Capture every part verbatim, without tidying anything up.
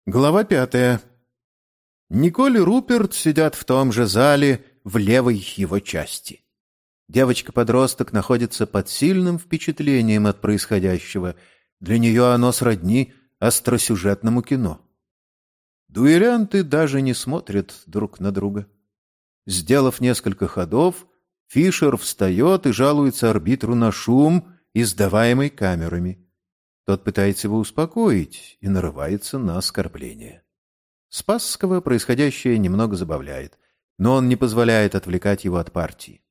Глава пятая. Николь и Руперт сидят в том же зале в левой его части. Девочка-подросток находится под сильным впечатлением от происходящего. Для нее оно сродни остросюжетному кино. Дуэлянты даже не смотрят друг на друга. Сделав несколько ходов, Фишер встает и жалуется арбитру на шум, издаваемый камерами. Тот пытается его успокоить и нарывается на оскорбление. Спасского происходящее немного забавляет, но он не позволяет отвлекать его от партии.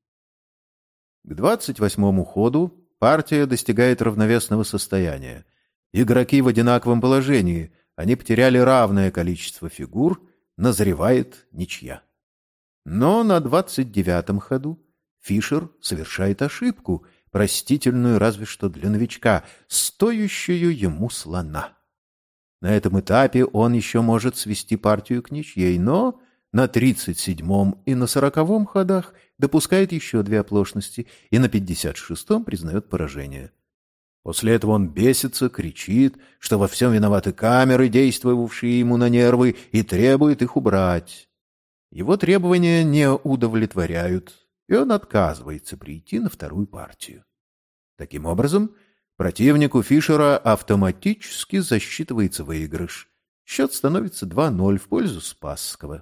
К двадцать восьмому ходу партия достигает равновесного состояния. Игроки в одинаковом положении, они потеряли равное количество фигур, назревает ничья. Но на двадцать девятом ходу Фишер совершает ошибку, простительную разве что для новичка, стоящую ему слона. На этом этапе он еще может свести партию к ничьей, но на тридцать седьмом и на сороковом ходах допускает еще две оплошности и на пятьдесят шестом признает поражение. После этого он бесится, кричит, что во всем виноваты камеры, действовавшие ему на нервы, и требует их убрать. Его требования не удовлетворяют, и он отказывается прийти на вторую партию. Таким образом, противнику Фишера автоматически засчитывается выигрыш. Счет становится два ноль в пользу Спасского.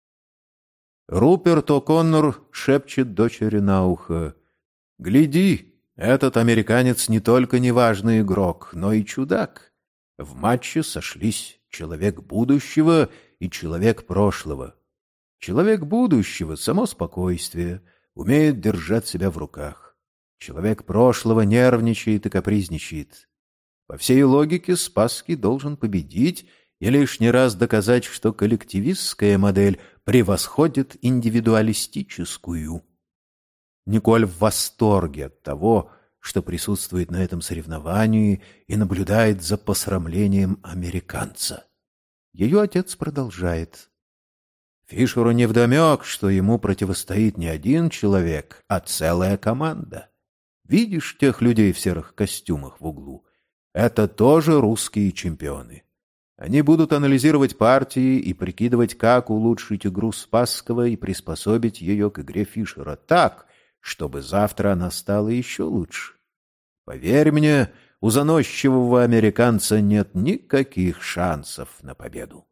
Руперт О'Коннор шепчет дочери на ухо: «Гляди, этот американец не только неважный игрок, но и чудак. В матче сошлись человек будущего и человек прошлого. Человек будущего — само спокойствие, умеет держать себя в руках. Человек прошлого нервничает и капризничает. По всей логике Спасский должен победить и лишний раз доказать, что коллективистская модель превосходит индивидуалистическую». Николь в восторге от того, что присутствует на этом соревновании и наблюдает за посрамлением американца. Ее отец продолжает: Фишеру невдомек, что ему противостоит не один человек, а целая команда. Видишь тех людей в серых костюмах в углу? Это тоже русские чемпионы. Они будут анализировать партии и прикидывать, как улучшить игру Спасского и приспособить ее к игре Фишера так, чтобы завтра она стала еще лучше. Поверь мне, у заносчивого американца нет никаких шансов на победу.